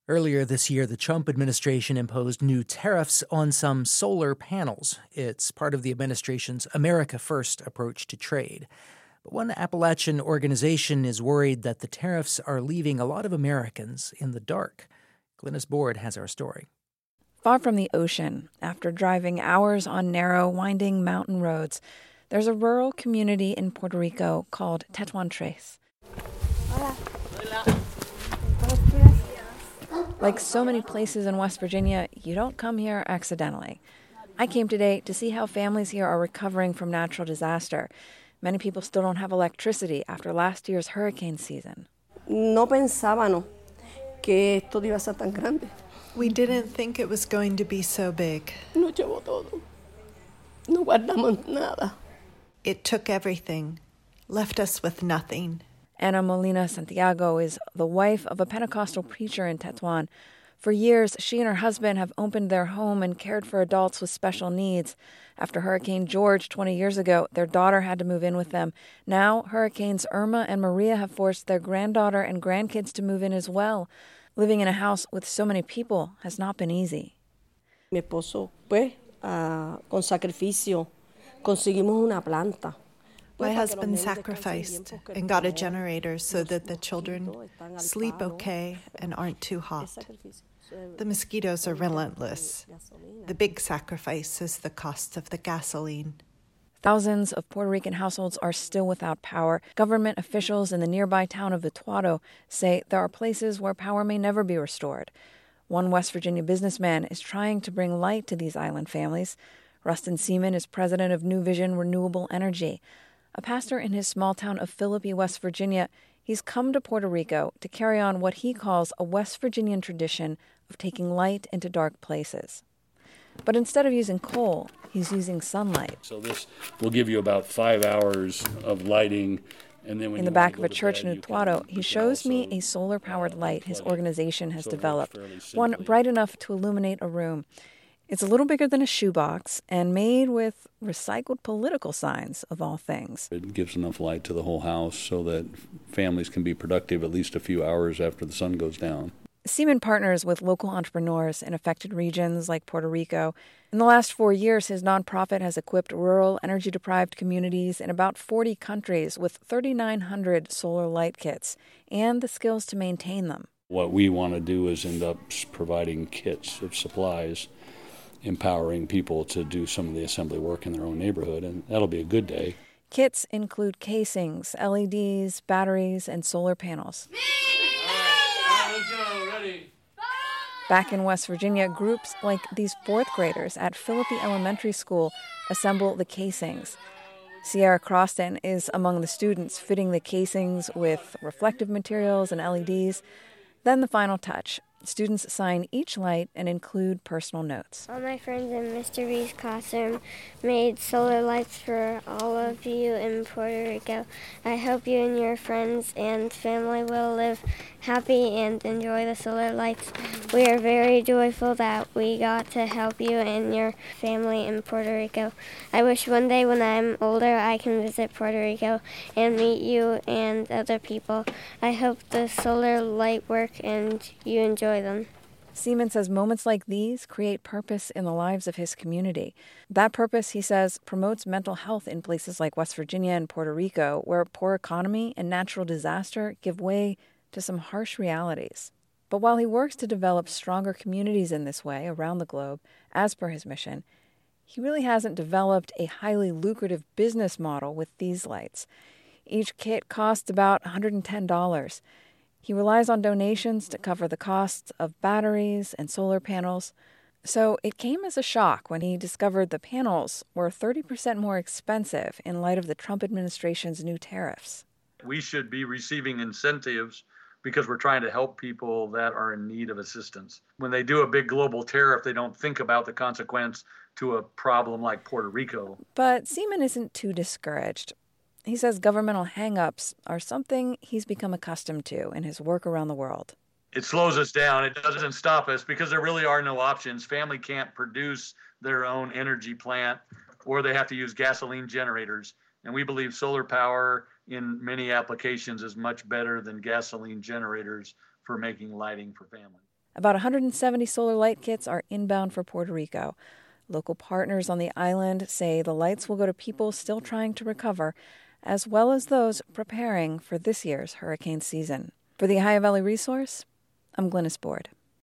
Earlier this year, the Trump administration imposed new tariffs on some solar panels. It's part of the administration's America First approach to trade. But one Appalachian organization is worried that the tariffs are leaving a lot of Americans in the dark. Glynis Board has our story. Far from the ocean, after driving hours on narrow, winding mountain roads, there's a rural community in Puerto Rico called Tetuan Tres. Like so many places in West Virginia, you don't come here accidentally. I came today to see how families here are recovering from natural disaster. Many people still don't have electricity after last year's hurricane season. No pensábamos que esto iba a ser tan grande. We didn't think it was going to be so big. Nos llevó todo. No guardamos nada. It took everything, left us with nothing. Ana Molina Santiago is the wife of a Pentecostal preacher in Tetuan. For years, she and her husband have opened their home and cared for adults with special needs. After Hurricane George 20 years ago, their daughter had to move in with them. Now, Hurricanes Irma and Maria have forced their granddaughter and grandkids to move in as well. Living in a house with so many people has not been easy. Mi esposo, pues, con sacrificio, conseguimos una planta. My husband sacrificed and got a generator so that the children sleep okay and aren't too hot. The mosquitoes are relentless. The big sacrifice is the cost of the gasoline. Thousands of Puerto Rican households are still without power. Government officials in the nearby town of Utuado say there are places where power may never be restored. One West Virginia businessman is trying to bring light to these island families. Rustin Seaman is president of New Vision Renewable Energy. A pastor in his small town of Philippi, West Virginia, he's come to Puerto Rico to carry on what he calls a West Virginian tradition of taking light into dark places. But instead of using coal, he's using sunlight. So this will give you about 5 hours of lighting. And then when in the back of a church in Utuado, he shows me a solar-powered light his organization has developed, one bright enough to illuminate a room. It's a little bigger than a shoebox and made with recycled political signs, of all things. It gives enough light to the whole house so that families can be productive at least a few hours after the sun goes down. Seaman partners with local entrepreneurs in affected regions like Puerto Rico. In the last 4 years, his nonprofit has equipped rural, energy-deprived communities in about 40 countries with 3,900 solar light kits and the skills to maintain them. What we want to do is end up providing kits of supplies, empowering people to do some of the assembly work in their own neighborhood, and that'll be a good day. Kits include casings, LEDs, batteries, and solar panels. Back in West Virginia, groups like these fourth graders at Philippi Elementary School assemble the casings. Sierra Croston is among the students fitting the casings with reflective materials and LEDs. Then the final touch. Students sign each light and include personal notes. All my friends in Mr. B's classroom made solar lights for all of you in Puerto Rico. I hope you and your friends and family will live happy and enjoy the solar lights. We are very joyful that we got to help you and your family in Puerto Rico. I wish one day when I'm older I can visit Puerto Rico and meet you and other people. I hope the solar light work and you enjoy them. Seaman says moments like these create purpose in the lives of his community. That purpose, he says, promotes mental health in places like West Virginia and Puerto Rico, where poor economy and natural disaster give way to some harsh realities. But while he works to develop stronger communities in this way around the globe, as per his mission, he really hasn't developed a highly lucrative business model with these lights. Each kit costs about $110. He relies on donations to cover the costs of batteries and solar panels. So it came as a shock when he discovered the panels were 30% more expensive in light of the Trump administration's new tariffs. We should be receiving incentives because we're trying to help people that are in need of assistance. When they do a big global tariff, they don't think about the consequence to a problem like Puerto Rico. But Seaman isn't too discouraged. He says governmental hang-ups are something he's become accustomed to in his work around the world. It slows us down. It doesn't stop us because there really are no options. Family can't produce their own energy plant, or they have to use gasoline generators. And we believe solar power in many applications is much better than gasoline generators for making lighting for families. About 170 solar light kits are inbound for Puerto Rico. Local partners on the island say the lights will go to people still trying to recover, as well as those preparing for this year's hurricane season. For the Ohio Valley Resource, I'm Glynis Board.